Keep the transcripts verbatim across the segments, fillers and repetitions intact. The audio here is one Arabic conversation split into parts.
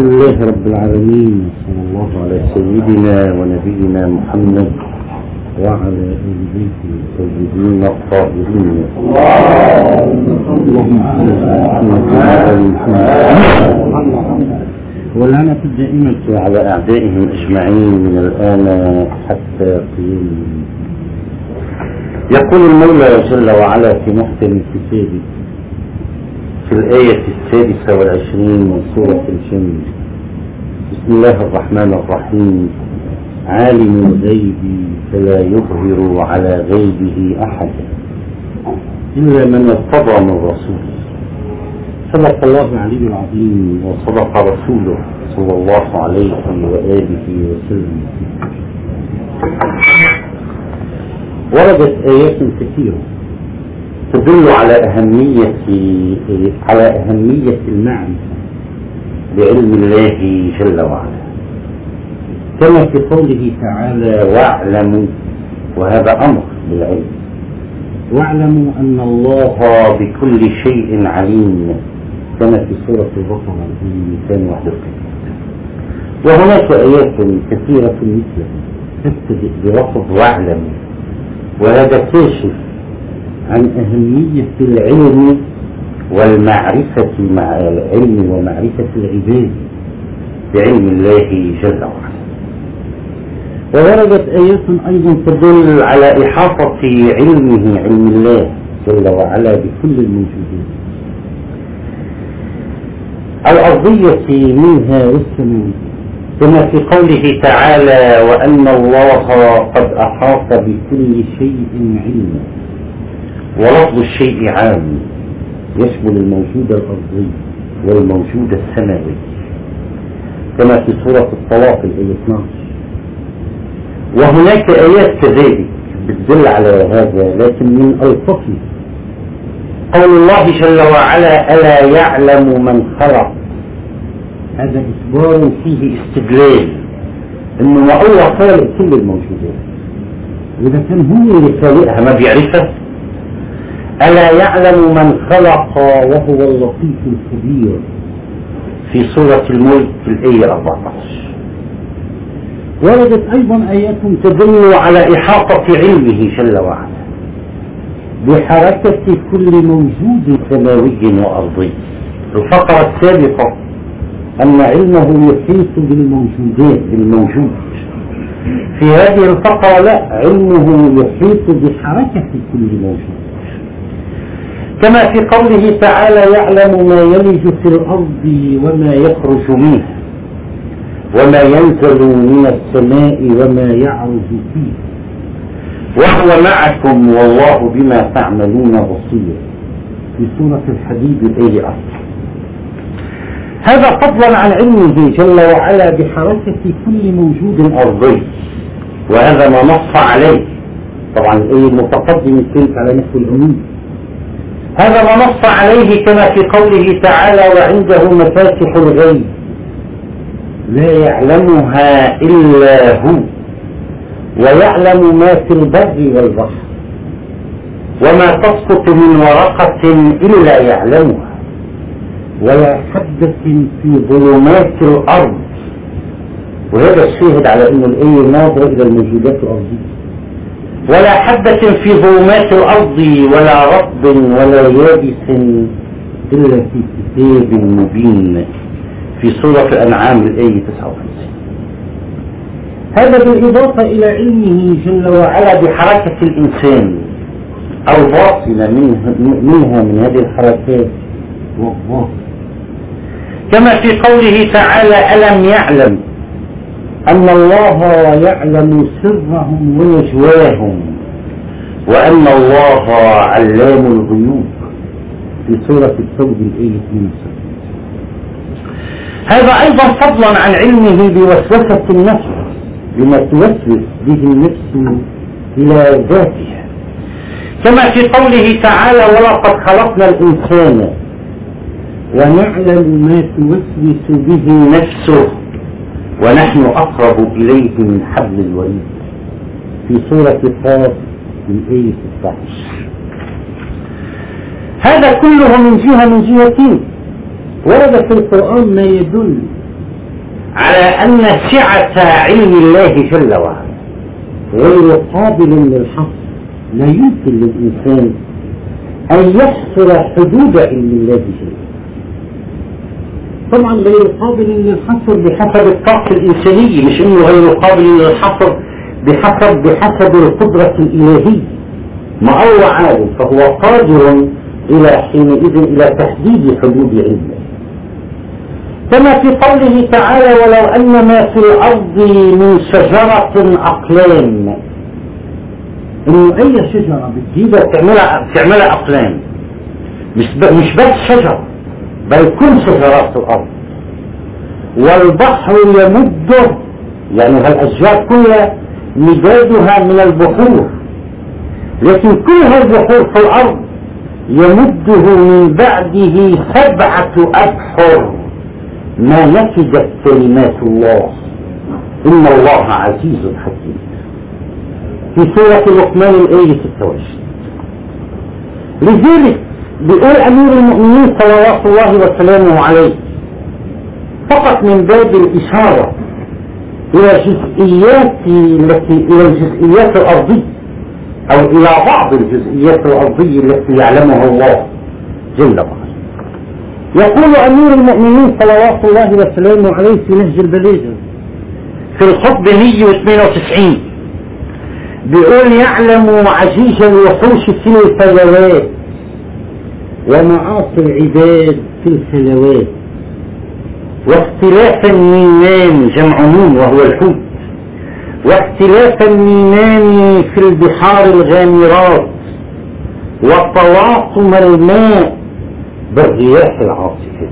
الحمد لله رب العالمين، صلى الله على سيدنا ونبينا محمد وعلى آل بيته الطيبين الطاهرين. اللهم واللعنة الدائمة على أعدائهم أجمعين من الآن حتى قيام. يقول المولى جل وعلا في محكم كتابه في الآية السادسة والعشرين من سورة الجن: بسم الله الرحمن الرحيم. عالم الغيب فلا يظهر على غيبه أحدا إلا من ارتضى من رسول. صدق الله العلي العظيم وصدق رسوله صلى الله عليه وآله وسلم. وردت آيات كثيرة تدل على أهمية على أهمية المعرفة بعلم الله جل وعلا، كما في قوله تعالى: واعلموا، وهذا أمر بالعلم، واعلموا أن الله بكل شيء عليم، كما في سورة البقرة في مئتين وواحد وثلاثين. وهناك آيات كثيرة مثلها تبتدئ بلفظ واعلموا، وهذا كاشف عن أهمية العلم والمعرفة مع العلم ومعرفة العباد بعلم الله جل وعلا. ووردت آيات أيضا تدل على إحاطة علمه، علم الله جل وعلا، بكل الموجودات الأرضية منها والسماوية، كما في قوله تعالى: وأن الله قد أحاط بكل شيء علما. ولفظ الشيء عام يشمل الموجود الأرضي والموجود السماوي، كما في سورة الطلاق الآية اثني عشر. وهناك آيات كذلك بتدل على هذا، لكن من ألطفه قول الله جل وعلا: ألا يعلم من خلق. هذا إخبار فيه استدلال إنه الله خالق كل الموجودات، وإذا كان هو اللي خالقها ما بيعرفها. ألا يعلم من خلق وهو اللطيف الخبير في سورة الملك الآية أربعة عشر. وردت أيضا آيات تدل على إحاطة علمه جل وعلا بحركة كل موجود سماوي وأرضي. الفقرة السابقة أن علمه يحيط بالموجودات بالموجود. في هذه الفقرة لا، علمه يحيط بحركة كل موجود، كما في قوله تعالى: يعلم ما يلج في الأرض وما يخرج منها وما ينزل من السماء وما يعرج فيه وهو معكم والله بما تعملون بصير، في سورة الحديد الآية أربعة. هذا فضلا عن علمه جل وعلا بحركة كل موجود أرضي، وهذا ما نص عليه. طبعا الآية المتقدمة كانت على نحو العموم، هذا ما نص عليه كما في قوله تعالى: وعنده مفاتح الغيب لا يعلمها إلا هو ويعلم ما في البر والبحر وما تسقط من ورقة إلا يعلمها ولا حبة في ظلمات الأرض. وهذا الشاهد على أن الآية ناظرة إلى الموجودات الأرضية. ولا حبة في ظلمات الأرض ولا رطب ولا يابس إلا في كتاب مبين، في سورة الأنعام الآية تسعة وخمسين. هذا بالإضافة إلى علمه جل وعلا بحركة الإنسان الباطنة منها من هذه الحركات والظاهرة، كما في قوله تعالى: ألم يعلم أن الله يعلم سرهم ونجواهم وأن الله علام الغيوب، في سورة التوبة الآية اثنين وسبعين. هذا أيضا فضلا عن علمه بوسوسة النفس، بما توسوس به النفس إلى ذاتها، كما في قوله تعالى: ولقد خلقنا الإنسان ونعلم ما توسوس به نفسه ونحن أقرب إليه من حبل الوريد، في سورة القاف الآية ستة عشر. هذا كله من جهة من جهتين. ورد في القرآن ما يدل على أن سعة علم الله جل وعلا غير قابل للحصر. لا يمكن للإنسان أن يحصر حدود علم الله جل وعلا. طبعا غير قابل للحصر بحسب الطاقة الإنسانية، مش إنه غير قابل للحصر بحسب بحسب القدرة الإلهية. ما هو عالم فهو قادر إلى حينئذ إلى تحديد حدود علمه، كما في قوله تعالى: ولو أن ما في الأرض من شجرة أقلام. إنه أي شجرة بتجيبها تعملها تعملها أقلام، مش مش بس شجر بل كل شجرات الأرض. والبحر يمده، يعني هالأشجار كلها مدادها من البحور، لكن كل هالبحور في الأرض يمده من بعده سبعة أبحر ما نفدت كلمات الله إن الله عزيز حكيم. في سورة لقمان الآية ستة وعشرين. لذلك بيقول أمير المؤمنين صلوات الله وسلامه عليه فقط من باب الإشارة إلى جزئيات التي إلى الجزئيات الأرضية أو إلى بعض الجزئيات الأرضية التي يعلمها الله جل وعلا. يقول أمير المؤمنين صلوات الله وسلامه عليه في نهج البلاغة في الخطبة مئة واثنين وتسعين بيقول: يعلم عجيج الوحوش في الفلوات ومعاصي العباد في الخلوات، واختلاف النيمان جمع نون وهو الحوت، واختلاف النيمان في البحار الغامرات، وتواطم الماء بالرياح العاصفة.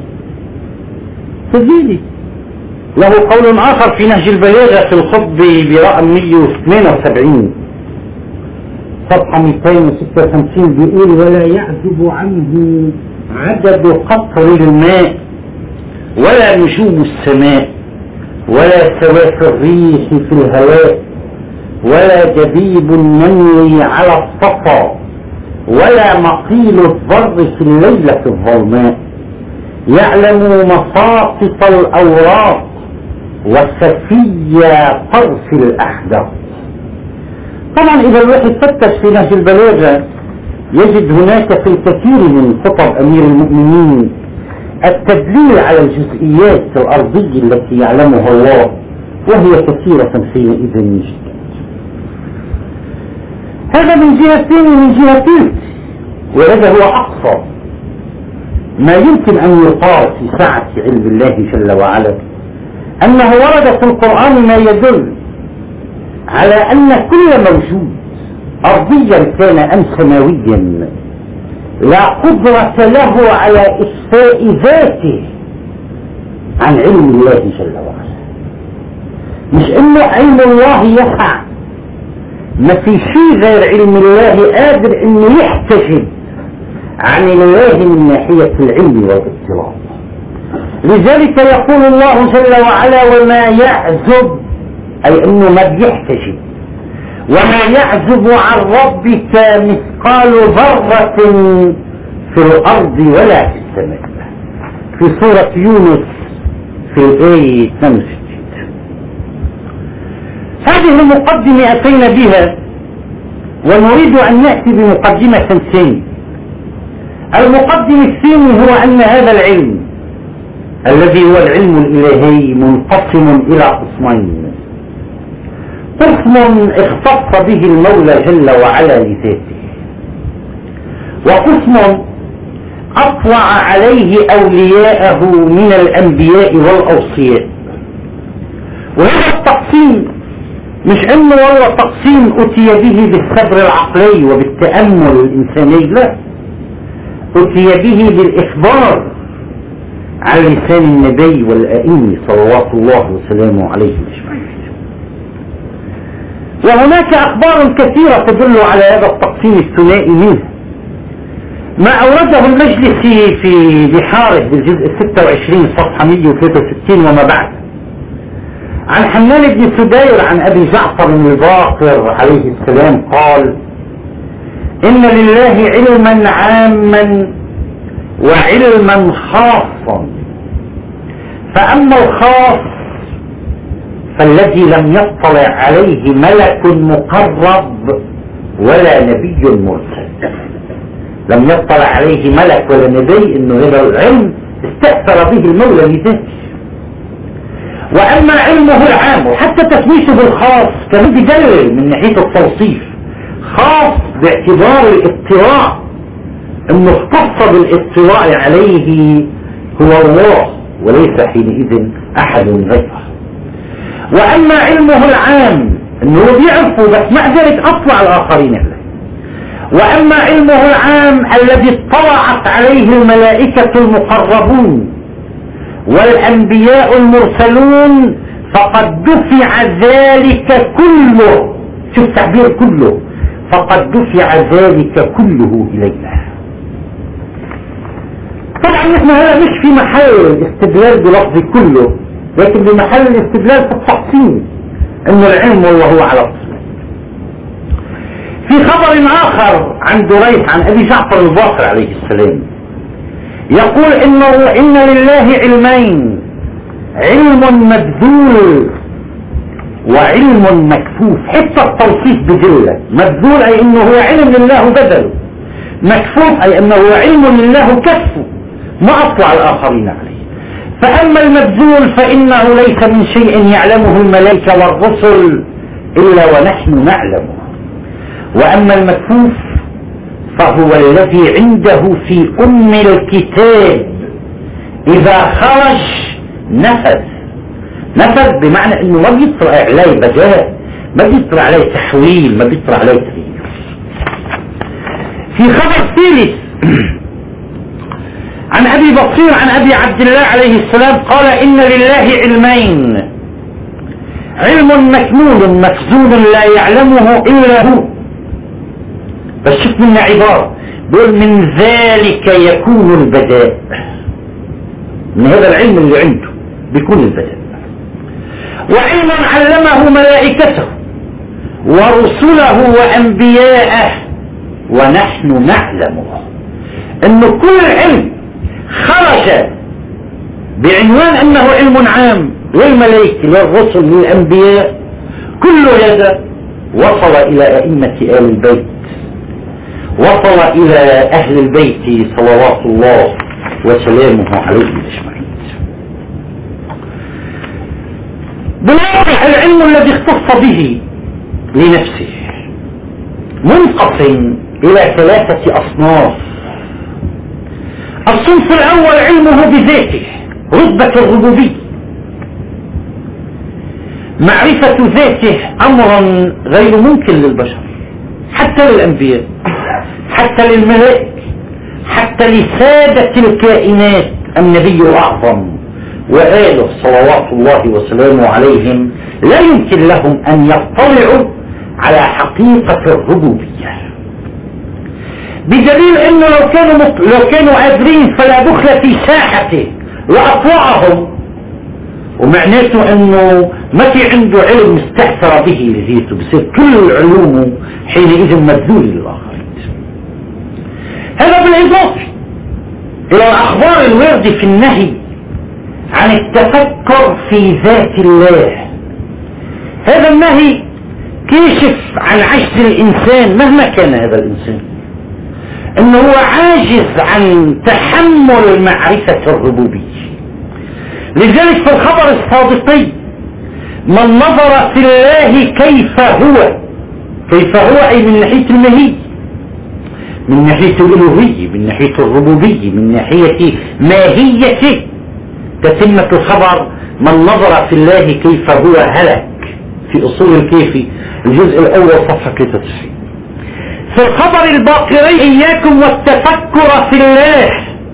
كذلك له قول آخر في نهج البلاغة في الخطب برقم مئة واثنين وسبعين صفحة مئتين وستة وخمسين بيقول: ولا يعزب عنه عدد قطر الماء ولا نجوم السماء ولا سواك الريح في الهواء ولا دبيب النمل على الصفا ولا مقيل الضر في الليلة الظلماء. يعلم مصاطف الأوراق وسفي طرف الأحداث. طبعا إذا الواحد فتش في نهج البلاغة يجد هناك في الكثير من خطب أمير المؤمنين التدليل على الجزئيات الأرضية التي يعلمها الله، وهي كثيرة حينئذ جدا. هذا من جهتين ومن جهتين، وهذا هو أقصى ما يمكن أن يقال في سعة علم الله جل وعلا، أنه ورد في القرآن ما يدل على أن كل موجود أرضيا كان أم سماويا لا قدرة له على إخفاء ذاته عن علم الله جل وعلا. مش إنه علم الله يقع، ما في شيء غير علم الله قادر إنه يحتجب عن الله من ناحية العلم والاطلاع. لذلك يقول الله جل وعلا: وما يعزب، أي إنه ما بيحتجب، وما يعزب عن ربك مثقال ذرة في الأرض ولا في السماء، في سورة يونس في الآية اثنين وستين. هذه المقدمة أتينا بها ونريد أن نأتي بمقدمة ثانية. المقدمة الثانية هو أن هذا العلم الذي هو العلم الإلهي منقسم إلى قسمين: قسم اختص به المولى جل وعلا لذاته، وقسم أطلع عليه أولياءه من الأنبياء والأوصياء. وهذا التقسيم مش انه والله تقسيم أتي به بالصبر العقلي وبالتأمل الإنساني، لا، أتي به بالإخبار على لسان النبي والأئمة صلوات الله وسلامه عليهم أجمعين. وهناك أخبار كثيرة تدل على هذا التقسيم الثنائي منه ما أورده المجلسي في بحاره بالجزء ستة وعشرين صفحة مئة وثلاثة وستين وما بعد، عن حمال بن سدير عن أبي جعفر الباقر عليه السلام قال: إن لله علما عاما وعلما خاصا، فأما الخاص فالذي لم يطلع عليه ملك مقرب ولا نبي مرسل، لم يطلع عليه ملك ولا نبي، انه هذا العلم استأثر به المولى لذاته. واما علمه العام، وحتى تسميته بالخاص كان بدلل من ناحية التوصيف، خاص باعتبار الاطلاع، انه اختص بالاطلاع عليه هو الله وليس حينئذ احد غيره. واما علمه العام انه بيعرفه بس مع ذلك اطلع الاخرين عليه. واما علمه العام الذي اطلعت عليه الملائكة المقربون والانبياء المرسلون فقد دفع ذلك كله، شوف التعبير كله، فقد دفع ذلك كله الينا. طبعا نحن هذا مش في محل الاستدلال بلفظ كله، لكن بمحل الاستدلال في التقسيم، انه العلم والله على الصلاة. في خبر اخر عن دريس عن ابي جعفر الباقر عليه السلام يقول انه ان لله علمين، علم مبذول وعلم مكفوف. حتى التوصيف بجلة، مبذول اي انه هو علم لله بذله، مكفوف اي انه هو علم لله كفه ما اطلع الاخرين عليه. فاما المبذول فانه ليس من شيء يعلمه الملائكة والرسل الا ونحن نعلمه. واما المكفوف فهو الذي عنده في ام الكتاب اذا خرج نفذ. نفذ بمعنى انه ما بيطلع عليه بداء، ما بيطلع عليه تحويل، ما بيطلع عليه تغيير. في خبر ثالث عن ابي بصير عن ابي عبد الله عليه السلام قال ان لله علمين، علم مكنون مخزون لا يعلمه الا هو. بس شوف منا عبارة بيقول من ذلك يكون البداء، من هذا العلم اللي عنده بيكون البداء. وعلم علمه ملائكته ورسله وانبياءه ونحن نعلمه. انه كل علم خرج بعنوان انه علم عام للملائكة للرسل للانبياء، كل هذا وصل الى ائمة آل البيت، وصل الى اهل البيت صلوات الله وسلامه عليهم اجمعين. بالواقع العلم الذي اختص به لنفسه منقسم الى ثلاثة اصناف. الصنف الاول علمه بذاته، رتبة الربوبية، معرفة ذاته امرا غير ممكن للبشر، حتى للانبياء، حتى للملائكة، حتى لسادة الكائنات. النبي الاعظم وآله صلوات الله وسلامه عليهم لا يمكن لهم ان يطلعوا على حقيقة الربوبية، بدليل انه لو كانوا مط... لو كانوا قادرين فلا دخل في ساحته واطلعهم، ومعناته انه ما في عنده علم استأثر به لذاته، بصير كل علومه حينئذ مبذول للآخرين. هذا بالإضافة إلى الأخبار الواردة في النهي عن التفكر في ذات الله. هذا النهي كيشف عن عجز الإنسان مهما كان هذا الإنسان، انه هو عاجز عن تحمل معرفة الربوبية. لذلك في الخبر الصادقي من نظر في الله كيف هو، كيف هو اي من ناحية الماهية، من ناحية الالوهية، من ناحية الربوبية، من ناحية ماهيته. تتمة الخبر من نظر في الله كيف هو هلك، في اصول الكيفي الجزء الاول صفحة ثلاثة وتسعين. في الخبر الباقري اياكم والتفكر في الله،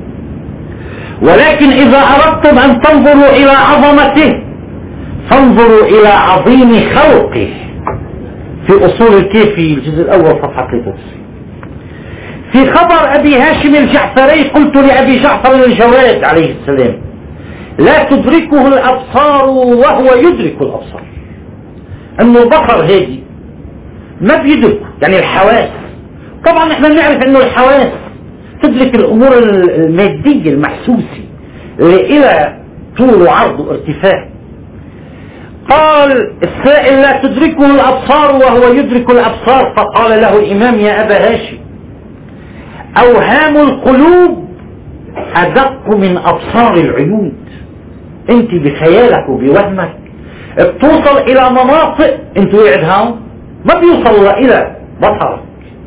ولكن اذا اردتم ان تنظروا الى عظمته فانظروا الى عظيم خلقه، في اصول الكيفي الجزء الاول صفحة ثلاثة وتسعين. في خبر ابي هاشم الجعفري قلت لابي جعفر الجواد عليه السلام لا تدركه الابصار وهو يدرك الابصار. انه البصر هادي ما بيدركه، يعني الحواس. طبعا احنا نعرف انه الحواس تدرك الامور المادية المحسوسة اللي الى طول وعرض وارتفاع. قال السائل لا تدركه الأبصار وهو يدرك الأبصار، فقال له الإمام يا أبا هاشم أوهام القلوب أدق من أبصار العيون. أنت بخيالك وبوهمك بتوصل إلى مناطق أنت قاعد هون ما بيوصل إلى بصرك.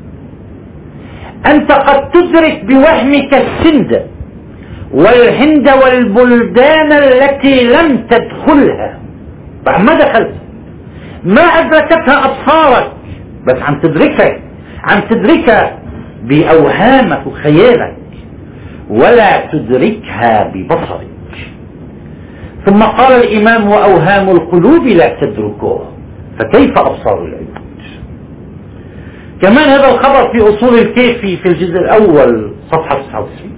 أنت قد تدرك بوهمك السند والهند والبلدان التي لم تدخلها، بعد ما دخلت ما أدركتها أبصارك، بس عم تدركها عم تدركها بأوهامك وخيالك ولا تدركها ببصرك. ثم قال الإمام وأوهام القلوب لا تدركوها فكيف أبصار العيون. كمان هذا الخبر في أصول الكيفي في الجزء الأول صفحة تسعة وتسعين.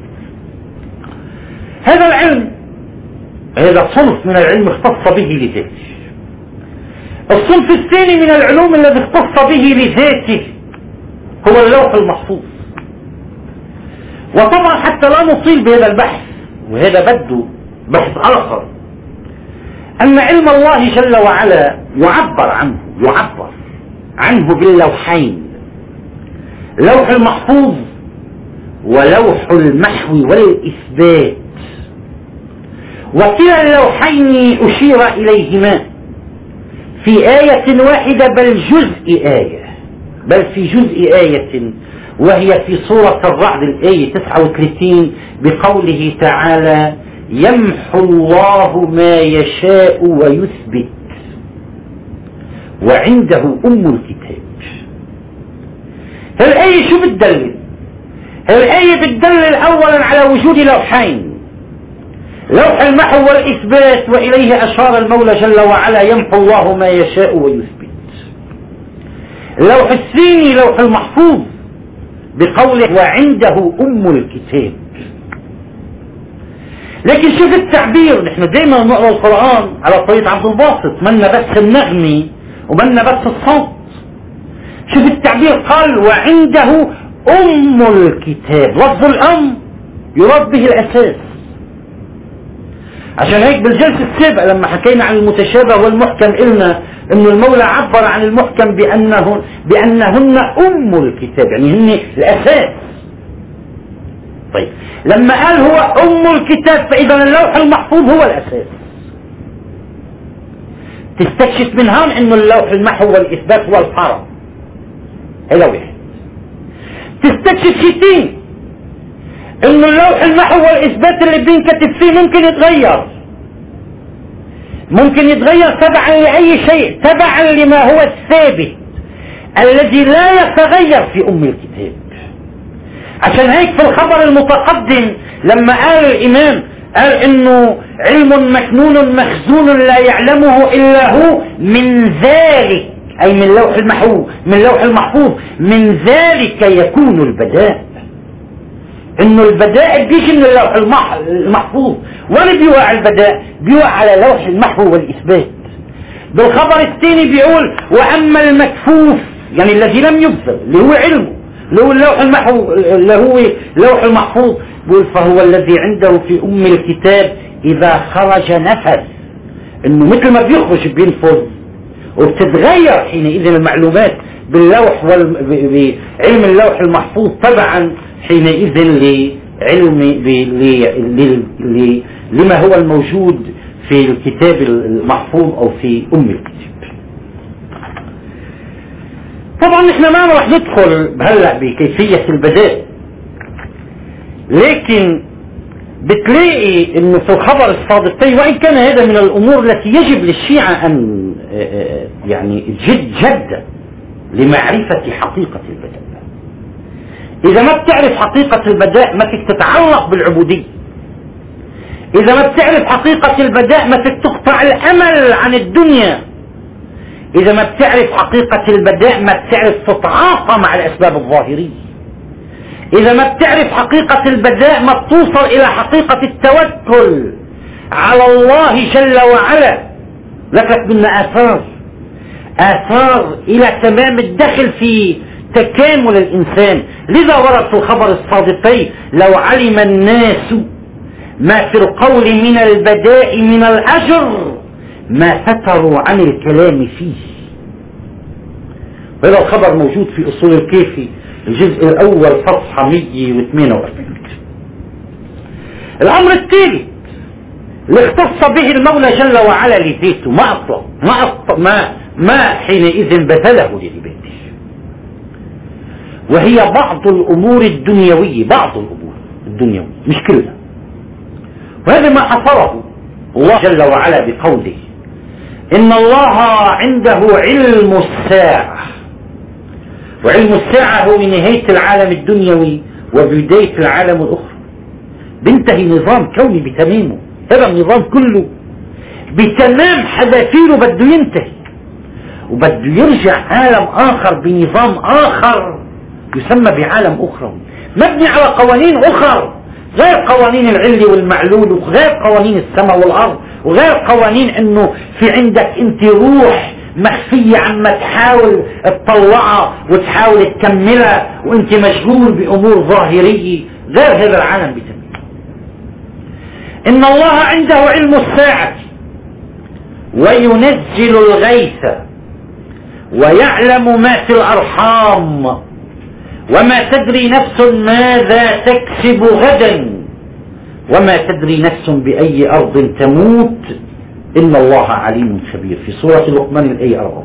هذا العلم هذا صنف من العلم اختص به لذاته. الصنف الثاني من العلوم الذي اختص به لذاته هو اللوح المحفوظ. وطبعا حتى لا نطيل بهذا البحث، وهذا بده بحث آخر، أن علم الله جل وعلا يعبر عنه يعبر عنه باللوحين، لوح المحفوظ ولوح المحو والإثبات. وكلا اللوحين أشير إليهما في آية واحدة بل جزء آية بل في جزء آية، وهي في سورة الرعد الآية تسعة وثلاثين بقوله تعالى يمحو الله ما يشاء ويثبت وعنده أم الكتاب. الآية شو بتدلل؟ الآية بتدلل أولا على وجود لوحين، لوح المحو والإثبات، وإليه أشار المولى جل وعلا يمحو الله ما يشاء ويثبت. اللوح الثاني لوح المحفوظ بقوله وعنده أم الكتاب. لكن شوف التعبير، نحن دائما نقرأ القرآن على طريقة عبد الباسط، منا بس النغمة ومنا بس الصوت. شوف التعبير قال وعنده أم الكتاب، لفظ الأم يراد به الأساس. عشان هيك بالجلسة السابقة لما حكينا عن المتشابه والمحكم قلنا انه المولى عبر عن المحكم بأنه بأنهن أم الكتاب، يعني هن الأساس. طيب لما قال هو أم الكتاب فإذا اللوح المحفوظ هو الأساس. تستكشف من هون انه اللوح المحو والإثبات هو الفرع، هذا واحد. تستكشف شيئين، انه اللوح المحو والإثبات اللي بينكتب فيه ممكن يتغير، ممكن يتغير تبعا لأي شيء، تبعا لما هو الثابت الذي لا يتغير في أم الكتاب. عشان هيك في الخبر المتقدم لما قال الإمام قال انه علم مكنون مخزون لا يعلمه إلا هو، من ذلك أي من لوح المحفوظ من لوح المحفوظ من ذلك يكون البداء. انه البداء بيجي من اللوح المحفوظ. وين بيوقع البداء؟ بيوقع على لوح المحو والإثبات. بالخبر الثاني بيقول واما المكفوف يعني الذي لم يبذل اللي هو علمه اللي هو اللوح المحو اللي هو لوح المحفوظ، بيقول فهو الذي عنده في أم الكتاب إذا خرج نفذ، انه مثل ما بيخرج بينفذ، وبتتغير حينئذ المعلومات باللوح وال... بعلم اللوح المحفوظ تبعا حينئذ لعلم ب... ل... ل... لما هو الموجود في الكتاب المحفوظ أو في أم الكتاب. طبعا نحن ما راح ندخل هلا بكيفية البداء، لكن بتلاقي انه في الخبر الصادقين، وان كان هذا من الامور التي يجب للشيعة ان يعني جد جدا لمعرفة حقيقة البداء. اذا ما بتعرف حقيقة البداء ما فيك تتعلق بالعبودية، اذا ما بتعرف حقيقة البداء ما فيك تقطع الامل عن الدنيا، اذا ما بتعرف حقيقة البداء ما بتعرف تتعاطى مع الاسباب الظاهرية، اذا ما بتعرف حقيقة البداء ما بتوصل الى حقيقة التوكل على الله جل وعلا. ذكرت منا اثار اثار الى تمام الدخل في تكامل الانسان. لذا ورد في الخبر الصادقين لو علم الناس ما في القول من البداء من الأجر ما فتروا عن الكلام فيه. وهذا الخبر موجود في أصول الكافي الجزء الأول صفحة مئة وثمانية وأربعين. الأمر الثالث اللي اختص به المولى جل وعلا لذاته، ما أطلق ما أطلق ما ما حينئذ بذله لعباده، وهي بعض الأمور الدنيوية، بعض الأمور الدنيوية مش كلها. وهذا ما حصره الله جل وعلا بقوله إن الله عنده علم الساعة، وعلم الساعة هو نهاية العالم الدنيوي وبداية العالم الأخرى. بينتهي نظام كوني بتمامه، هذا النظام كله بتمام حذافيره بده ينتهي، وبده يرجع عالم آخر بنظام آخر يسمى بعالم أخرى مبني على قوانين أخرى غير قوانين العلي والمعلول، وغير قوانين السماء والأرض، وغير قوانين انه في عندك انت روح مخفية عما تحاول تطلعها وتحاول تكملها وانت مشغول بامور ظاهرية، غير هذا العالم بتمام. ان الله عنده علم الساعة وينزل الغيث ويعلم ما في الارحام وما تدري نفس ماذا تكسب غدا وما تدري نفس بأي أرض تموت إن الله عليم خبير، في سورة لقمان الآية أربعة.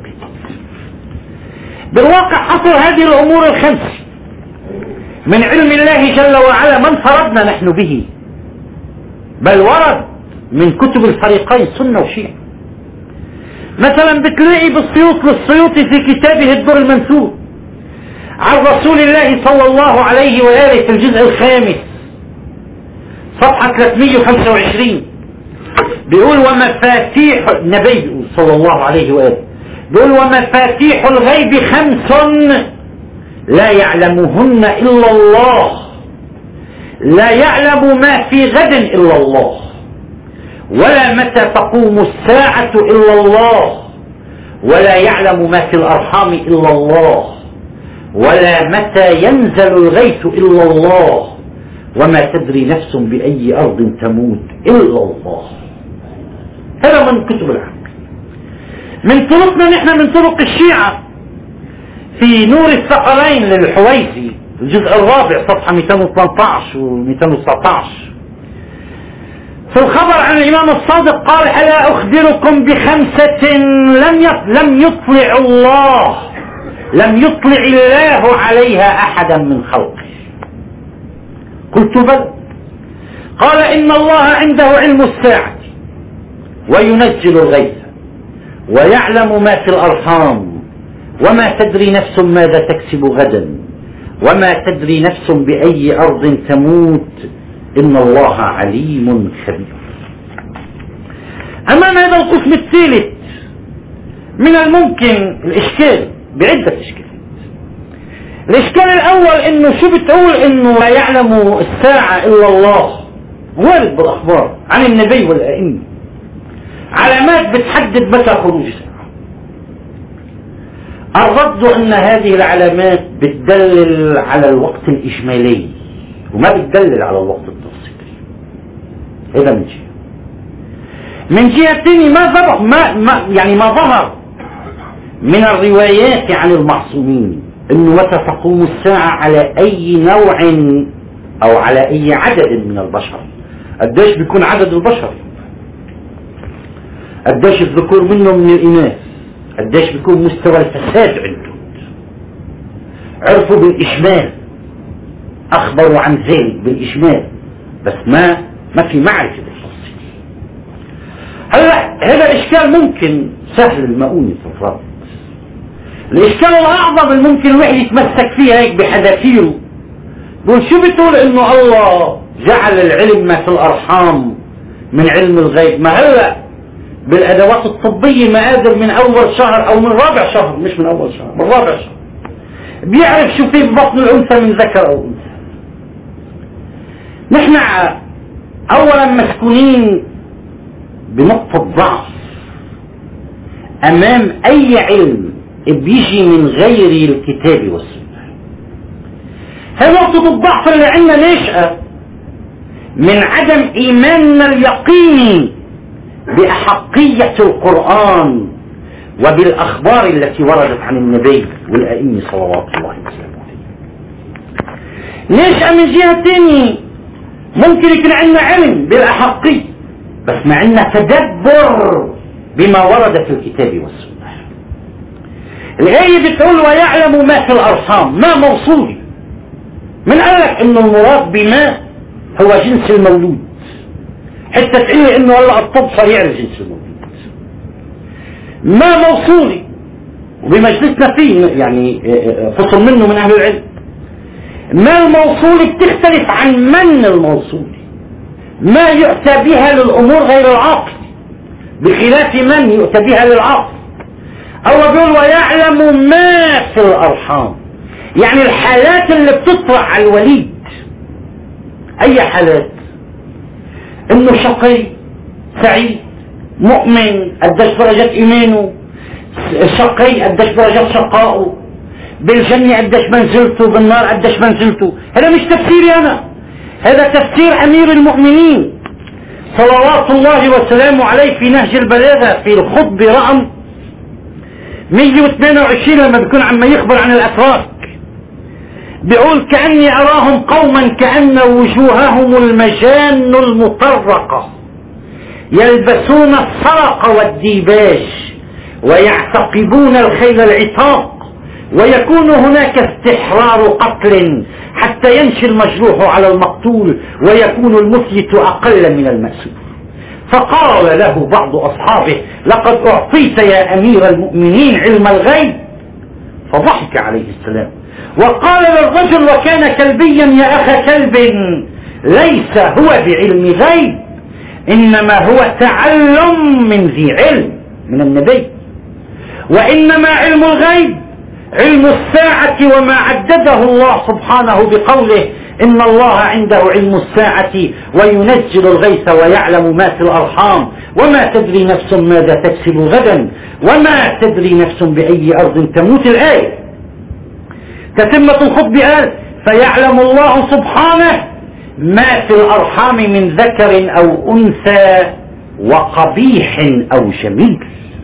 بالواقع حصر هذه الأمور الخمس من علم الله جل وعلا ما انفردنا نحن به، بل ورد من كتب الفريقين سنة وشيعة. مثلا بتلاقي بالسيوط للسيوطي في كتابه الدر المنثور عن رسول الله صلى الله عليه وآله في الجزء الخامس صفحة ثلاثمئة وخمسة وعشرين بيقول ومفاتيح النبي بيقول صلى الله عليه وآله بيقول ومفاتيح الغيب خمس لا يعلمهن إلا الله، لا يعلم ما في غد إلا الله، ولا متى تقوم الساعة إلا الله، ولا يعلم ما في الأرحام إلا الله، ولا متى ينزل الغيث إلا الله، وما تدري نفس بأي أرض تموت إلا الله. هذا من كتب العقل. من طرقنا نحن من طرق الشيعة في نور الثقلين للحويزي الجزء الرابع صفحة مئتين وثمانية عشر و مئتين وتسعة عشر في الخبر عن الإمام الصادق قال ألا أخبركم بخمسة لم لم يطلع الله لم يطلع الله عليها أحدا من خلقه. قلت بل. قال إن الله عنده علم الساعة وينزل الغيث ويعلم ما في الأرحام وما تدري نفس ماذا تكسب غدا وما تدري نفس بأي أرض تموت إن الله عليم خبير. أمام هذا القسم الثالث من الممكن الإشكال بعدة إشكالات. الإشكال الأول إنه شو بتقول إنه لا يعلم الساعة إلا الله، وارد بالأخبار عن النبي والأئمة علامات بتحدد متى خروج الساعة. الرد أن هذه العلامات بتدلل على الوقت الإجمالي وما بتدلل على الوقت التفصيلي. هذا من جهة. من جهة ثانية ما ظهر ما, ما يعني ما ظهر من الروايات عن المعصومين انه متى تقوم الساعة على اي نوع او على اي عدد من البشر. قديش بيكون عدد البشر، قديش الذكور منهم من الاناث، قديش بيكون مستوى الفساد عندهم. عرفوا بالاجمال، اخبروا عن ذلك بالاجمال، بس ما ما في معرفة بالتفصيل. هلا هذا الاشكال ممكن سهل المؤونة في الرد. الاشكال الاعظم اللي ممكن الواحد يتمسك فيها هيك بحذافيره، بقول شو بتقول انه الله جعل العلم ما في الارحام من علم الغيب؟ ما هلا بالادوات الطبية مقادر من اول شهر او من رابع شهر، مش من اول شهر، من رابع شهر بيعرف شو في ببطن الانثى من ذكر او انثى. نحن اولا مسكونين بنقطة ضعف امام اي علم بيجي من غير الكتاب والسنة. هي نقطة الضعف اللي عندنا ناشئة من عدم إيماننا اليقيني بأحقية القرآن وبالأخبار التي وردت عن النبي والأئمة صلوات الله وسلامه عليه. ليش؟ من جهة تانية ممكن يكون عندنا علم بالأحقية بس ما عندنا تدبر بما ورد في الكتاب والسنة. الآية بتقول ويعلم ما في الأرحام، ما موصول. من قال لك إنه المراد بما هو جنس المولود؟ حتى تقولي إنه والله الطب صار يعرف جنس المولود. ما موصولي وبمجلسنا فيه يعني فصل منه من أهل العلم. ما الموصولي بتختلف عن من الموصولي. ما يؤتى بها للأمور غير العاقل بخلاف من يؤتى بها للعاقل. الله بيقول ويعلم ما في الأرحام، يعني الحالات اللي بتطرح على الوليد. أي حالات؟ إنه شقي، سعيد، مؤمن، قديش درجات إيمانه، شقي قديش درجات شقائه، بالجنة قديش منزلته، بالنار قديش منزلته. هذا مش تفسيري أنا، هذا تفسير أمير المؤمنين صلوات الله وسلامه عليه في نهج البلاغة في الخطبة رقم مئة واثنين وعشرين لما بيكون عما يخبر عن الأتراك. بيقول كأني أراهم قوما كأن وجوههم المجان المطرقة يلبسون السرق والديباج ويعتقبون الخيل العتاق ويكون هناك استحرار قتل حتى يمشي المجروح على المقتول ويكون المفلت أقل من المأسور. فقال له بعض أصحابه لقد أعطيت يا أمير المؤمنين علم الغيب، فضحك عليه السلام وقال للرجل وكان كلبيا يا أخا كلب ليس هو بعلم غيب إنما هو تعلم من ذي علم من النبي، وإنما علم الغيب علم الساعة وما عدده الله سبحانه بقوله إن الله عنده علم الساعة وينزل الغيث ويعلم ما في الأرحام وما تدري نفس ماذا تكسب غدا وما تدري نفس بأي أرض تموت. الآية تتمة الخطبة قال فيعلم الله سبحانه ما في الأرحام من ذكر أو أنثى وقبيح أو جميل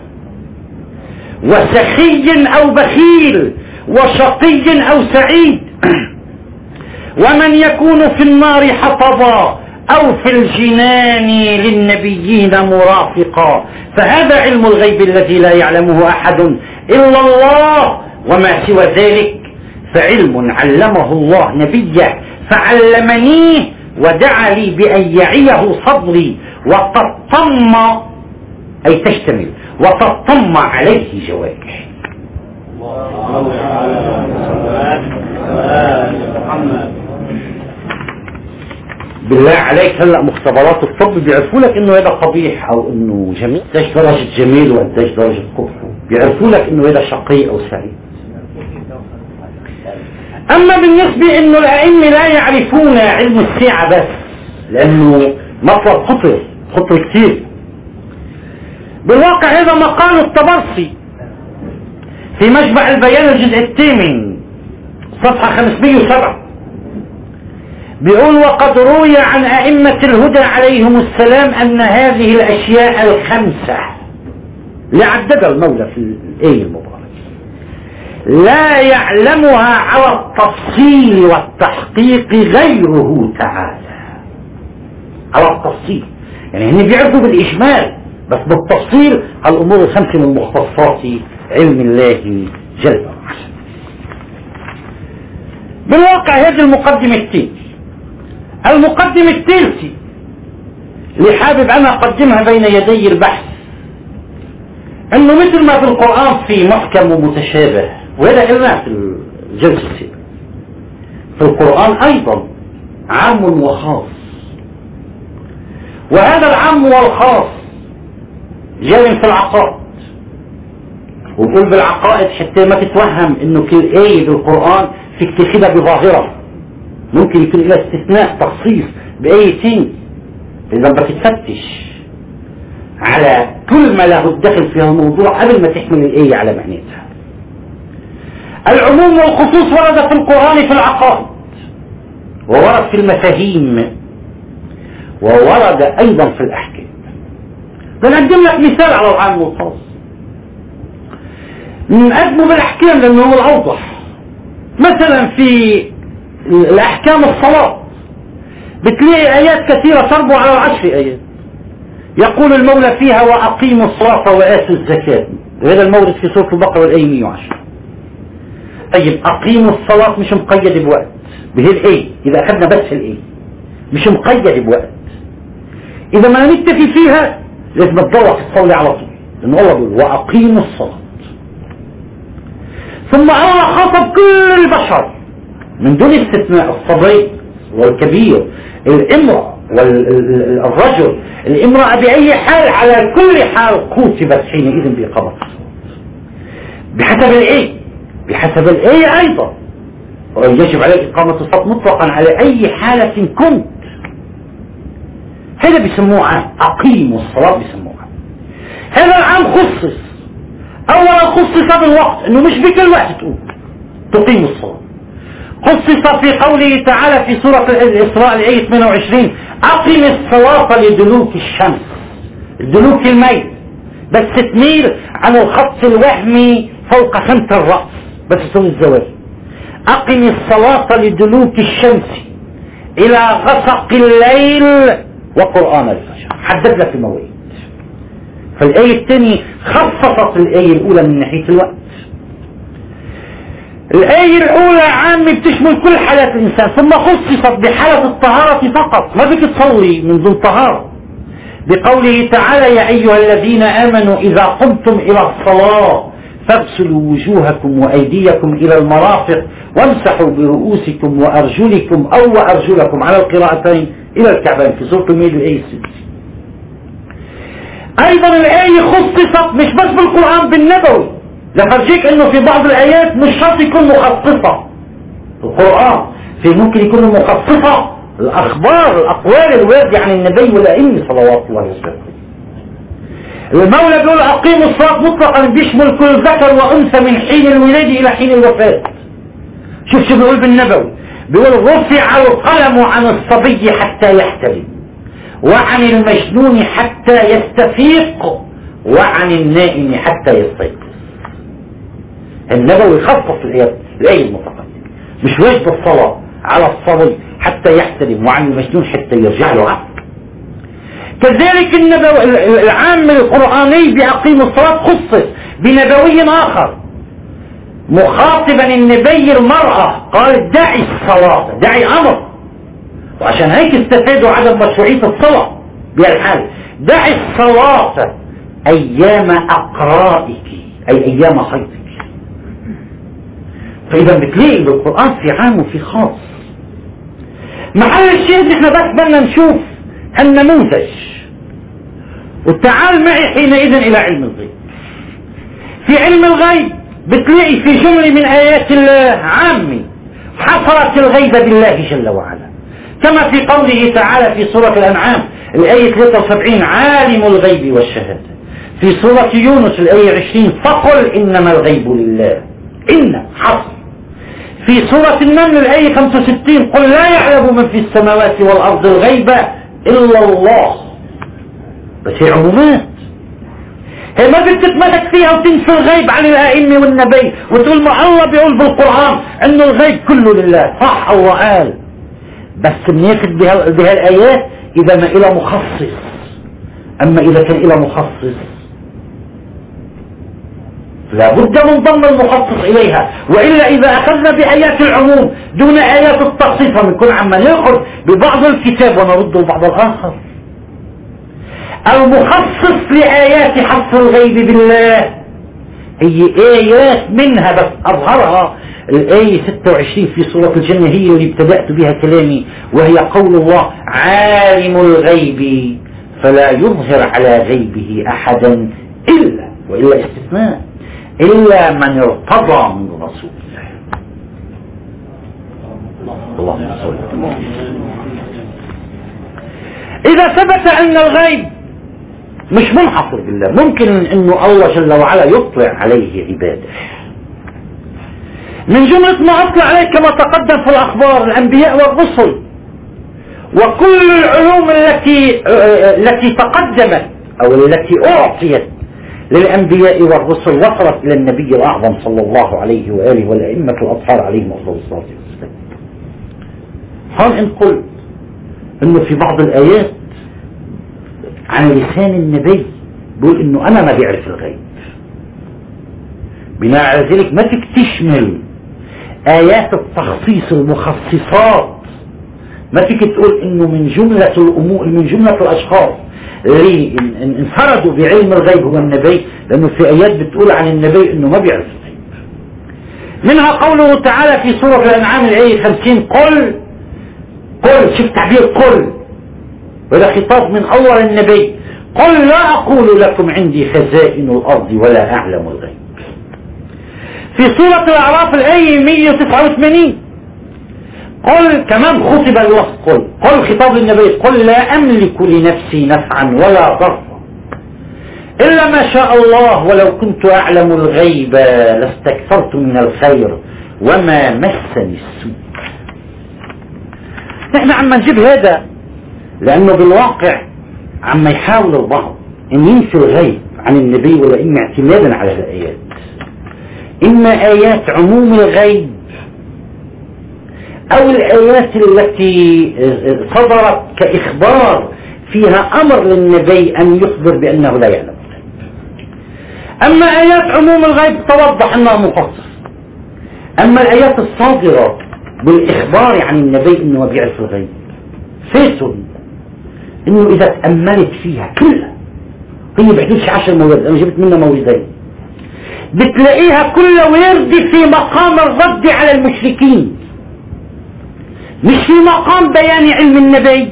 وسخي أو بخيل وشقي أو سعيد ومن يكون في النار حطبا أو في الجنان للنبيين مرافقا. فهذا علم الغيب الذي لا يعلمه أحد إلا الله، وما سوى ذلك فعلم علمه الله نبيه فعلمنيه ودعا لي بأن يعيه صدري وتطم أي تشتمل وتطم عليه جوارحي. بالله عليك هلا مختبرات الطب بيعرفوا لك انه هذا قبيح او انه جميل، قديش درجة جميل وقديش درجة قبح، بيعرفوا لك انه هذا شقي او سعيد. اما بالنسبة انه الائمة لا يعرفون علم الساعة بس لانه مطلب خطر خطر كثير. بالواقع هذا مقال الطبرسي في مجمع البيان الجزء الثامن صفحة خمسمئة وسبعة بيقول وقد روي عن أئمة الهدى عليهم السلام أن هذه الأشياء الخمسة لعدد المولى في الآية المباركة لا يعلمها على التفصيل والتحقيق غيره تعالى. على التفصيل يعني هم بيعرفوا بالإجمال بس بالتفصيل الأمور الخمسة من مختصات علم الله جل وعلا. بالواقع هذه المقدمة الثالثة. المقدمة الثالثة اللي حابب أنا أقدمها بين يدي البحث أنه مثل ما في القرآن في محكم ومتشابه، وهذا قلنا في الجلسة السابقة، في القرآن أيضا عام وخاص، وهذا العام والخاص جاء في العقائد. وقول بالعقائد حتى ما تتوهم انه كل آية بالقرآن فيك تاخذها بظاهرة، ممكن يكون لها استثناء تخصيص بآيتين إذا بدك تفتش على كل ما له الدخل في الموضوع قبل ما تحمل الآية على معناتها. العموم والخصوص ورد في القرآن في العقائد وورد في المفاهيم وورد أيضا في الأحكام. بنقدم لك مثال على العام والخاص، نقدمه بالأحكام لأنه هو الأوضح. مثلا في الأحكام الصلاة بتلاقي آيات كثيرة تربو على العشر آيات، يقول المولى فيها وأقيموا الصلاة وآتوا الزكاة، وهذا المورد في سورة البقرة الآية مئة وعشرة. طيب أقيموا الصلاة مش مقيد بوقت بهي الآية، إذا أخذنا بس الآية مش مقيد بوقت، إذا ما نكتفي فيها لازم تضوع تصلي على طول، لأن الله بيقول وأقيموا الصلاة. ثم الله خاطب كل البشر من دون استثناء، الصغير والكبير، الامرأة والرجل، الامرأة بأي حال على كل حال كتبت حينئذ بإقامة الصلاة بحسب الآية، بحسب الآية أيضا يجب عليك إقامة الصلاة مطلقا على أي حالة كنت. هذا بيسموه عام، أقيموا الصلاة بيسموه عام. هذا العام خصص، أولا خصص بالوقت، أنه مش بكل وقت تقوم تقيم الصلاة. خصص في قوله تعالى في سورة الإسراء الآية ثمانية وعشرين أقم الصلاة لدلوك الشمس، الدلوك الميل بس تميل على الخط الوهمي فوق خمس الرأس بس تسوي الزواج. أقم الصلاة لدلوك الشمس إلى غسق الليل وقرآن الفجر، حدد لك المواعيد. فالآية الثانية خصصت الآية الأولى من ناحية الوقت. الآية الأولى عامة بتشمل كل حالات الإنسان، ثم خصصت بحالة الطهارة فقط، ما بك تصلي من دون طهارة، بقوله تعالى يا أيها الذين آمنوا إذا قمتم إلى الصلاة فاغسلوا وجوهكم وأيديكم إلى المرافق وامسحوا برؤوسكم وأرجلكم أو وأرجلكم على القراءتين إلى الكعبين في سورة المائدة الآية السادسة. أيضا الآية خصصت مش بس بالقرآن بالنبوي، لفرجيك انه في بعض الايات مش شرط يكون مخصصة القرآن، في ممكن يكون مخصصة الاخبار الاقوال الواردة عن النبي والائمة صلوات الله وسلم. المولى بيقول اقيموا الصلاة مطلقا بيشمل كل ذكر وانثى من حين الولادة الى حين الوفاة. شوف شو بيقول بالنبوي، بيقول رفع القلم عن الصبي حتى يحتلم وعن المجنون حتى يستفيق وعن النائم حتى يستيقظ. النبوي خصص الآية الآية المتقدمة، مش واجب الصلاة على الصبي حتى يحتلم وعن المجنون حتى يرجع له عقل. كذلك النبوي العام القرآني بأقيم الصلاة خصص بنبوي آخر مخاطبا النبي المرأة، قال دعي الصلاة، دعي أمر، وعشان هيك استفادوا عدم مشروعية الصلاة بهالحال، دعي الصلاة أيام أقرائك أي أيام حيضك. فإذا بتلاقي بالقرآن في عام وفي خاص. محل الشيء نحن بس بدنا نشوف النموذج، وتعال معي حينئذ إلى علم الغيب. في علم الغيب بتلاقي في جملة من آيات الله عامة حصرت الغيب بالله جل وعلا، كما في قوله تعالى في سورة الأنعام الآية ثلاثة وسبعين عالم الغيب والشهادة، في سورة يونس الآية عشرين فقل إنما الغيب لله، إن حصر، في سورة النمل الآية خمسة وستين قل لا يعلم من في السماوات والأرض الغيب إلا الله. بس هي عمومات، هي ما بتتمسك فيها وتنسى الغيب عن الأئمة والنبي وتقول ما الله بيقول بالقرآن أنه الغيب كله لله. صح الله قال، بس بناخد بهالآيات إذا ما إلى مخصص، أما إذا كان إلى مخصص لابد من ضم المخصص إليها، وإلا إذا أخذنا بآيات العموم دون آيات التخصيص فنكون عما نأخذ ببعض الكتاب ونرد البعض الآخر. المخصص لآيات حصر الغيب بالله هي آيات منها بس أظهرها الآية ستة وعشرين في سورة الجنة، هي اللي ابتدأت بها كلامي، وهي قول الله عالم الغيب فلا يظهر على غيبه أحدا إلا، وإلا استثناء، إلا من ارتضى من رسول اللهم صل وسلم. إذا ثبت أن الغيب مش منحصر بالله، ممكن أنه الله جل وعلا يطلع عليه عباده، من جملة ما أطلع عليه كما تقدم في الأخبار الأنبياء والرسل، وكل العلوم التي التي تقدمت أو التي أعطيت للأنبياء والرسل وصلت إلى النبي الأعظم صلى الله عليه وآله والأئمة الأطهار عليهم أفضل الصلاة والسلام. هل إن قلت إنه في بعض الآيات عن لسان النبي بيقول إنه أنا ما بيعرف الغيب، بناء على ذلك ما فيك تشمل آيات التخصيص المخصصات، ما فيك تقول إنه من جملة الأمور من جملة الأشخاص اللي انفردوا بعلم الغيب هو النبي، لأنه في آيات بتقول عن النبي إنه ما بيعرف الغيب. منها قوله تعالى في سورة الأنعام الآية خمسين: قل قل شوف تعبير قل، وهذا خطاب من أول النبي: قل لا أقول لكم عندي خزائن الأرض ولا أعلم الغيب. في سورة الأعراف الآية مئة وتسعة وثمانين: قل كمان خطب الوصف قل قل خطاب للنبي: قل لا أملك لنفسي نفعا ولا ضرا إلا ما شاء الله ولو كنت أعلم الغيب لاستكثرت من الخير وما مسني السوء. نحن عم نجيب هذا لأنه بالواقع عم يحاول البعض أن ينفي الغيب عن النبي، ولا إما اعتمادا على الآيات، إما آيات عموم الغيب أو الآيات التي صدرت كإخبار فيها أمر للنبي أن يخبر بأنه لا يعلم. أما آيات عموم الغيب توضح أنها مخصص. أما الآيات الصادرة بالإخبار عن النبي أنه ما بيعرف الغيب، فاتوا أنه إذا تأملت فيها كلها، هي بحدودش عشر موارد، أنا جبت منها موردين، بتلاقيها كلها ورد في مقام الرد على المشركين، مش في مقام بيان علم النبي.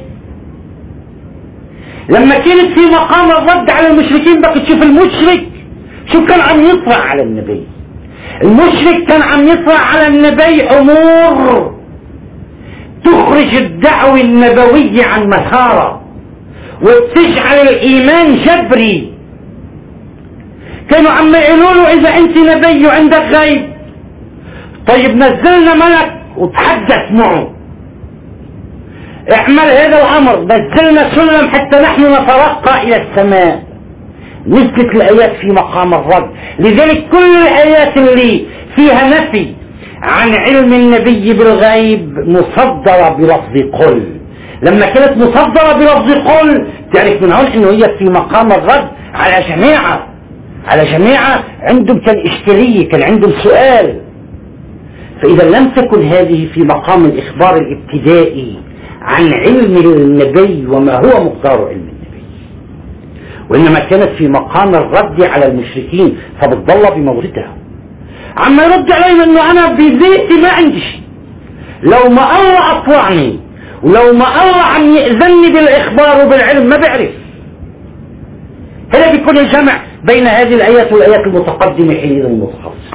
لما كانت في مقام الرد على المشركين بقى تشوف المشرك شو كان عم يطرح على النبي. المشرك كان عم يطرح على النبي أمور تخرج الدعوة النبوية عن مساره وتجعل الإيمان جبري. كانوا عم يقولوا له: إذا أنت نبي وعندك غيب، طيب نزلنا ملك وتحدث معه، اعمل هذا الأمر، نزلنا سلم حتى نحن نترقى إلى السماء. نزلت الآيات في مقام الرد. لذلك كل الآيات اللي فيها نفي عن علم النبي بالغيب مصدرة بلفظ قل. لما كانت مصدرة بلفظ قل تعرف من هون انه هي في مقام الرد على جماعة على جماعة عندهم كان إشكالية، كان عندهم سؤال. فإذا لم تكن هذه في مقام الإخبار الابتدائي عن علم النبي وما هو مقدار علم النبي، وإنما كانت في مقام الرد على المشركين، فبتضل بموردها. عما يرد عليهم انه انا بذاتي ما عندي شيء، لو ما الله اطلعني ولو ما الله عم يأذني بالاخبار وبالعلم ما بعرف. هنا بيكون الجمع بين هذه الايات والايات المتقدمة حينئذ المتخصصة.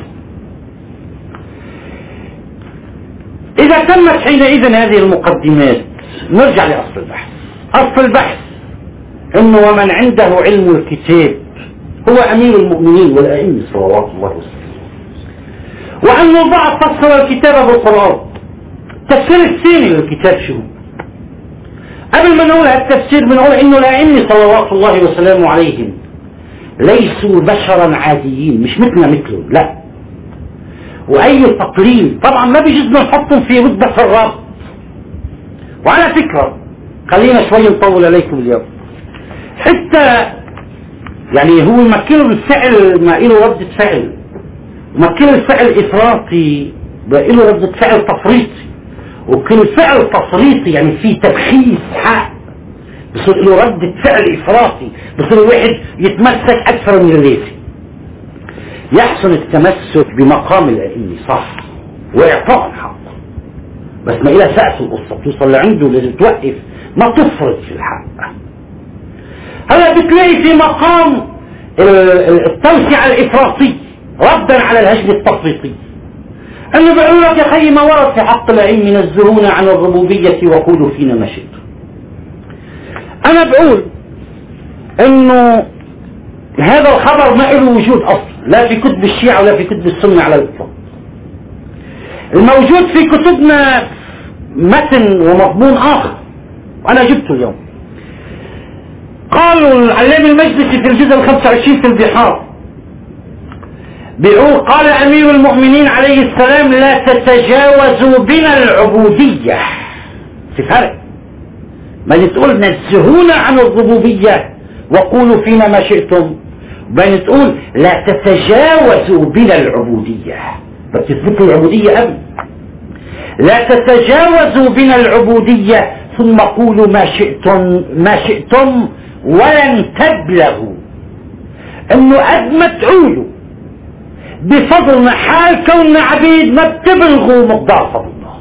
اذا تمت حينئذ هذه المقدمات نرجع لاصل البحث. اصل البحث انه ومن عنده علم الكتاب هو امير المؤمنين والائمة صلوات الله وسلم، وأن البعض فسر الكتاب بالقرآن. التفسير الثاني للكتاب شو؟ قبل ما نقول هالتفسير بنقول إنه الأئمة صلوات الله وسلامه عليهم ليسوا بشرا عاديين، مش مثلنا مثلهم، لا. وأي تقليل طبعا ما بيجوز نحطهم في رتبة الرب. وعلى فكرة خلينا شوي نطول عليكم اليوم، حتى يعني هو ما كله الفعل ما له ردة فعل، ما كل الفعل إفراطي بقى له ردة فعل تفريطي، وكل فعل تفريطي يعني فيه تبخيس حق بصير له ردة فعل إفراطي، بصير الواحد يتمسك أكثر من اللازم. يحسن التمسك بمقام الأئمة صح وإعطاء الحق، بس ما إلى سقف القصة توصل لعنده لازم توقف، ما تفرط في الحق. هلا بتلاقي في مقام التوسعة الإفراطية ردا على الهجم التفريطي انه بيقول لك: يا خي ما ورد في حق الائمه نزهونا عن الربوبيه وقولوا فينا ما شئتم. انا بقول انه هذا الخبر ما له وجود اصلا، لا في كتب الشيعة ولا في كتب السنة على الاطلاق. الموجود في كتبنا متن ومضمون اخر وأنا جبته اليوم. قالوا العلامة المجلسي في الجزء الخمسة وعشرين في البحار بيقول قال أمير المؤمنين عليه السلام لا تتجاوزوا بنا العبودية. في فرق بين تقول نزهونا عن الربوبية وقولوا فينا ما شئتم، بين تقول لا تتجاوزوا بنا العبودية، بس تثبت العبودية قبل. لا تتجاوزوا بنا العبودية ثم قولوا ما شئتم ما شئتم ولن تبلغوا. انه قد ما تقولوا بفضلنا حال كوننا عبيد ما بتبلغوا مقدار فضل الله.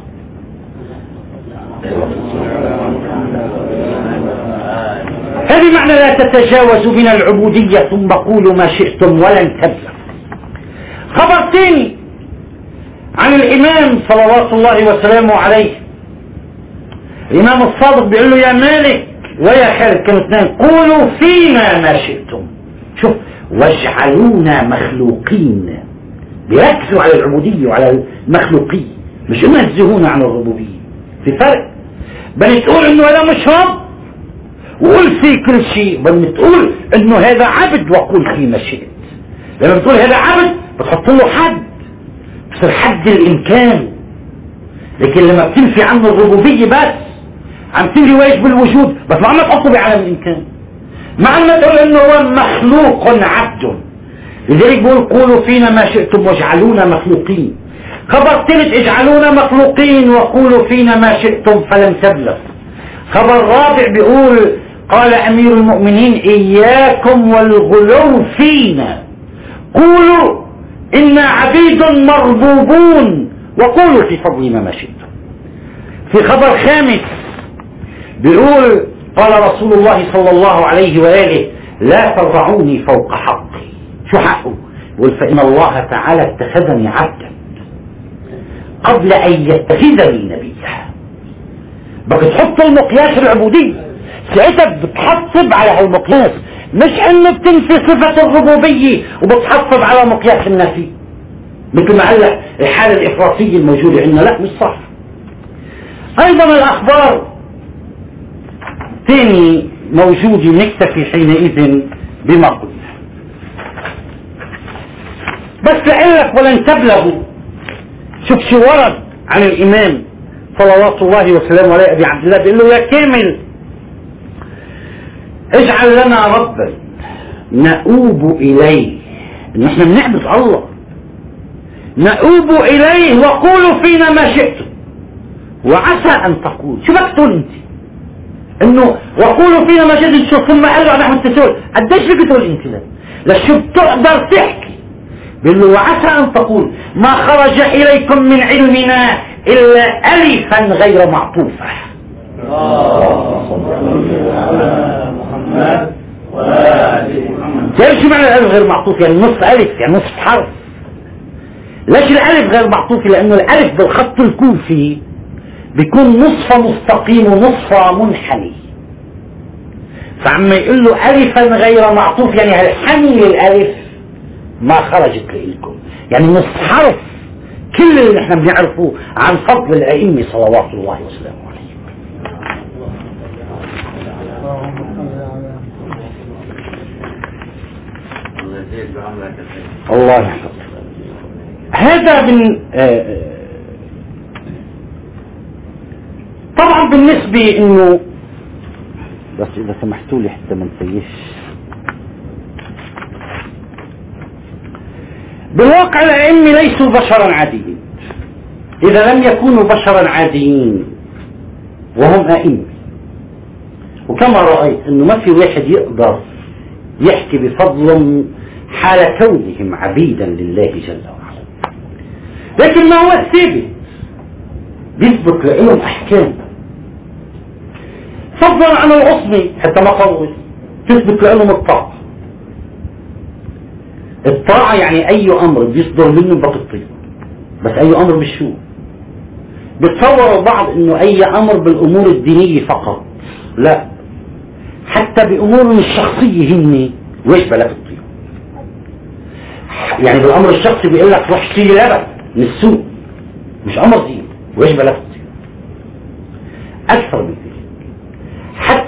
هذه معنى لا تتجاوزوا بنا العبودية ثم قولوا ما شئتم ولن تبلغوا. خبر ثاني عن الإمام صلوات الله وسلامه عليه، الإمام الصادق بيقول له يا مالك ويا خالد كانوا اثنين قولوا فينا ما شئتم. شوف واجعلونا مخلوقين، بيركزوا على العبودية وعلى المخلوقية، مش انه ينزهونا عن الربوبية. في فرق بل تقول انه هذا مش رب وقول فيه كل شيء، بل تقول انه هذا عبد وقول فيه ما شئت. لما بتقول هذا عبد بتحط له حد، بصير حد الامكان. لكن لما بتنفي عنه الربوبية بس عم تنفي واجب الوجود بس ما عم تحطه بعالم الامكان، ما عم تقول انه هو مخلوق عبد. لذلك بقول قولوا فينا ما شئتم واجعلونا مخلوقين. خبر ثالث اجعلونا مخلوقين وقولوا فينا ما شئتم فلن تبلغ. خبر رابع بيقول قال امير المؤمنين اياكم والغلو فينا، قولوا انا عبيد مربوبون وقولوا في فضلنا ما شئتم. في خبر خامس بيقول قال رسول الله صلى الله عليه وآله لا ترفعوني فوق حقي. شو حقه؟ يقول فإن الله تعالى اتخذني عبدا قبل أن يتخذني نبيا. بدك تحط المقياس العبودية، ساعتها بتحصب على المقياس، مش انه بتنفي صفة الربوبية وبتحصب على مقياس النفي مثل ما قال الحالة الإفراطية الموجودة عندنا. لا مش صح. أيضا الأخبار ثاني موجودة، نكتفي حينئذ بما قلنا. بس لقلك ولن تبلغوا. شوف شو ورد عن الإمام صلوات الله وسلامه عليه أبي عبد الله بيقول له يا كامل اجعل لنا ربا نؤوب إليه. نحن بنعبد الله، نؤوب إليه وقولوا فينا ما شئتم وعسى أن تقول. شو بدك تقول أنت؟ إنه وقولوا فينا ما شئتم. شو ثم قال له نحن تقول قديش بدك تقول أنت؟ لا لشو بتقدر تحكي؟ بيقول له وعسى أن تقول ما خرج إليكم من علمنا إلا ألفا غير معطوفة. محمد وآل محمد. شو معنى الألف غير معطوف؟ يعني نص ألف، يعني نص حرف. ليش الألف غير معطوف؟ لأنه الألف بالخط الكوفي بيكون نصف مستقيم ونصف منحني، فعما يقول له ألفا غير معطوف يعني هالحني للألف ما خرجت لإلكم، يعني نص حرف. كل اللي نحن بنعرفه عن فضل الأئمة صلوات الله وسلامه عليهم. الله يحفظ. هذا من آه طبعا بالنسبة انه بس اذا سمحتوا لي حتى ما نسيش، بالواقع الأئمة ليسوا بشرا عاديين. إذا لم يكونوا بشرا عاديين وهم أئمة، وكما رأيت أنه ما في واحد يقدر يحكي بفضلهم حال كونهم عبيدا لله جل وعلا، لكن ما هو الثابت بيثبت لهم أحكام فضلا عن العصمة حتى ما طول تثبت لهم الطاعة. الطاعة يعني أي أمر بيصدر منه بقطية، بس أي أمر بالشو. بتصور البعض إنه أي أمر بالأمور الدينية فقط، لا، حتى بأمور الشخصية هني ويش بلا قطية. يعني بالأمر الشخصي بيقول لك روح اشتري لبن من السوق، مش أمر دين، ويش بلا قطية. أكثر من ذلك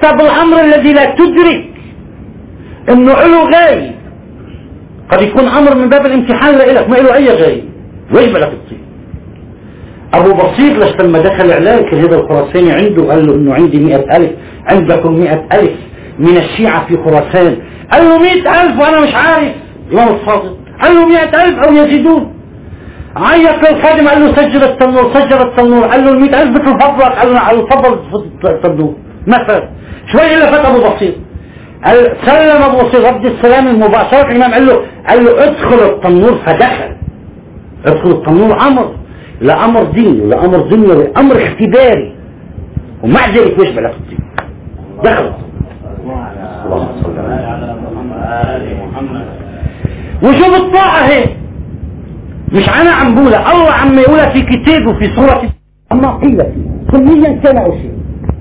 حتى بالأمر الذي لا تدرك انه له غاية، قد يكون امر من باب الامتحان لإلك ما له اي غاية ويجب لك تطيع. ابو بصير لش لما دخل علاج كان هذا الخراساني عنده قال له انه عندي مئة الف، عندكم مئة الف من الشيعة في خراسان. قال له مئة الف وانا مش عارف امام الصادق. قال له مئة الف او يزيدون. عيط للخادم قال له سجل التنور، سجل التنور. قال له المئة الف مثل فضلك. قال له على الفضل التنور ما فات شوي الا فات ابو بصير. قال سلم ابو بصير رد السلام المباشرة. الامام قال له قال له ادخل التنور، فدخل. ادخل التنور امر، لا امر ديني لا امر دنيوي، امر اختباري، ومع ذلك يشبه لك الدين. دخل. اللهم صل على محمد. وشوف الطاعة هي مش انا عم بقولها، الله عم يقولها في كتابه في سورة اما قيل فيه سنيا كان او شيء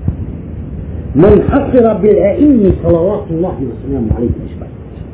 منحصرة بالائمة صلوات الله وسلامه عليه اجمعين.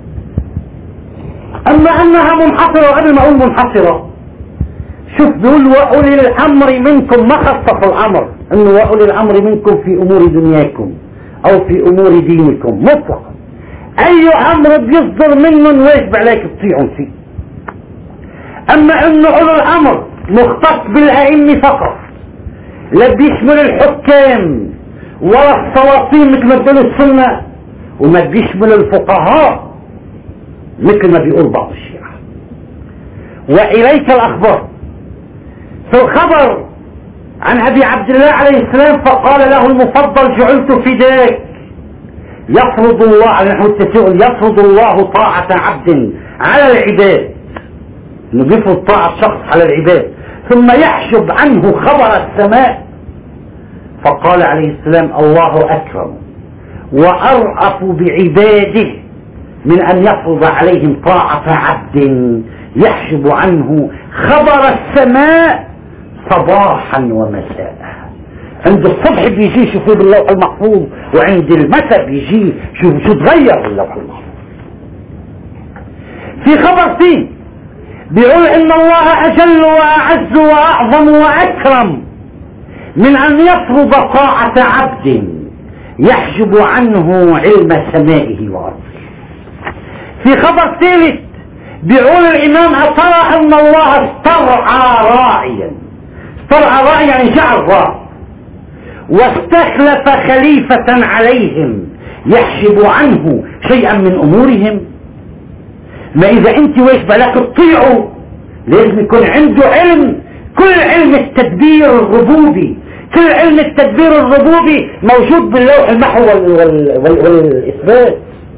اما انها منحصرة، وقبل ما اقول منحصرة شوف بيقول واولي الامر منكم، ما خصص الامر انه واولي الامر منكم في امور دنياكم او في امور دينكم مطلقا. اي امر بيصدر منهم واجب عليك تطيعهم فيه. اما انه اولي الامر مختص بالائمة فقط، لا بيشمل الحكام ولا السلاطين مثل ما بيقول السنة، وما بيشمل الفقهاء مثل ما بيقول بعض الشيعة. واليك الاخبار. في الخبر عن ابي عبد الله عليه السلام فقال له المفضل جعلت فداك. يفرض الله على نحو التساؤل، يفرض الله طاعة عبد على العباد، انه بيفرض طاعة شخص على العباد ثم يحجب عنه خبر السماء. فقال عليه السلام الله اكرم وارأف بعباده من ان يفرض عليهم طاعة عبد يحجب عنه خبر السماء صباحا ومساء. عند الصبح بيجي شوفوا باللوح المحفوظ، وعند المساء بيجي شو شو تغير باللوح المحفوظ. في خبر فيه بيقول ان الله اجل واعز واعظم واكرم من ان يفرض طاعة عبد يحجب عنه علم سمائه وارضه. في خبر ثالث بيقول الامام أترى ان الله استرعى راعيا، استرعى راعيا يعني جعل راعي، واستخلف خليفة عليهم يحجب عنه شيئا من امورهم. ما اذا انت واجب لك تطيعه لازم يكون عنده علم، كل علم التدبير الربوبي، كل علم التدبير الربوبي موجود باللوح المحو وال وال وال والاثبات.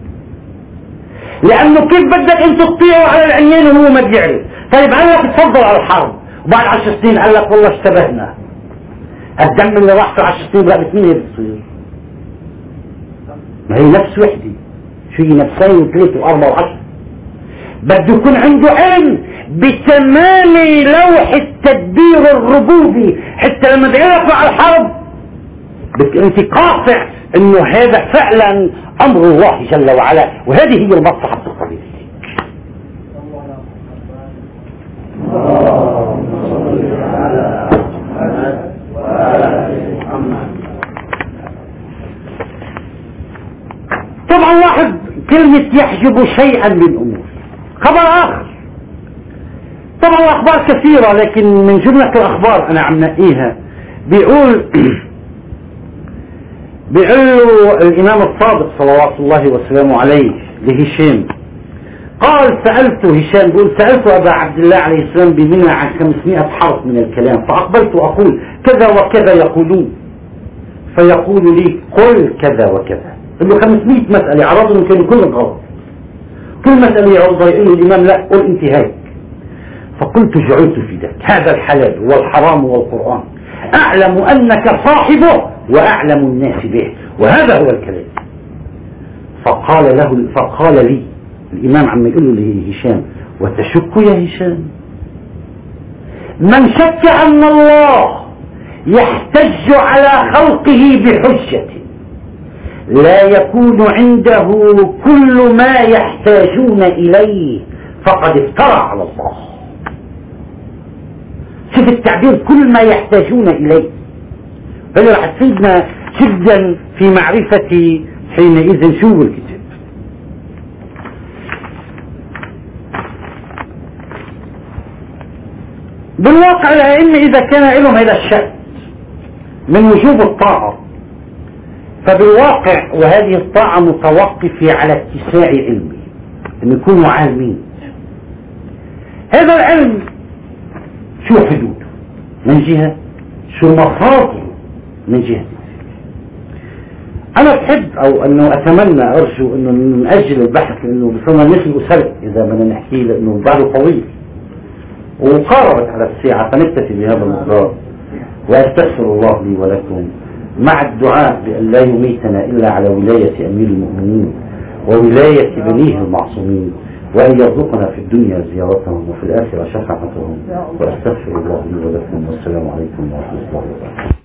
لانه كيف بدك انت تطيعه على العيان وهو ما بيعرف؟ طيب قال لك تفضل على الحرب، وبعد عشر سنين قال لك والله اشتبهنا، الدم اللي راح في عشر سنين بقى مين بتصير؟ ما هي نفس وحده، شو هي نفسين وثلاثة واربعة وعشر. بده يكون عنده علم بتمام لوح التدبير الربوبي، حتى لما بيقف على الحرب بدك انت قاطع انه هذا فعلا امر الله جل وعلا، وهذه هي المصلحة القضية. طبعا واحد كلمة يحجب شيئا من امور. خبر اخر، طبعا الاخبار كثيرة لكن من جملة الاخبار انا عم نقيها. بيقول بيقول له الامام الصادق صلوات الله وسلامه عليه لهشام، قال سألت هشام بيقول سألت ابا عبد الله عليه السلام بمنى عن خمسمائة حرف من الكلام، فاقبلت اقول كذا وكذا يقولون، فيقول لي قل كذا وكذا. قل له خمسمائة مسألة عرضهم كانوا كلهم غلط، كل مسألة يعرض يقول الامام لا قل انتهاك. فقلت جعلت في ذلك هذا الحلال والحرام والقرآن اعلم انك صاحبه واعلم الناس به، وهذا هو الكلام. فقال له فقال لي الامام عم يقول له لهشام وتشك يا هشام؟ من شك ان الله يحتج على خلقه بحجة لا يكون عنده كل ما يحتاجون اليه فقد افترى على الله. شوف التعبير كل ما يحتاجون اليه، اللي راح تفيدنا جدا في معرفة حينئذ شو الكتاب. بالواقع الأئمة إذا كان لهم هذا الشأن من وجوب الطاعة، فبالواقع وهذه الطاعة متوقفة على اتساع علمه، أن يكونوا عالمين. هذا العلم شو حدوده من جهة، شو مخاطره من جهة. أنا بحب أو أنه أتمنى أرجو أنه من أجل البحث، لأنه بصرنا نسل أسرع إذا بدنا نحكي، لأنه بعده طويل وقاربت على الساعة، فنكتفي بهذا المقدار. وأستغفر الله لي ولكم، مع الدعاء بأن لا يميتنا إلا على ولاية أمير المؤمنين وولاية بنيه المعصومين، وأن يرزقنا في الدنيا زيارتهم وفي الآخرة شفاعتهم. وأستغفر الله لي ولكم، والسلام عليكم ورحمة الله وبركاته.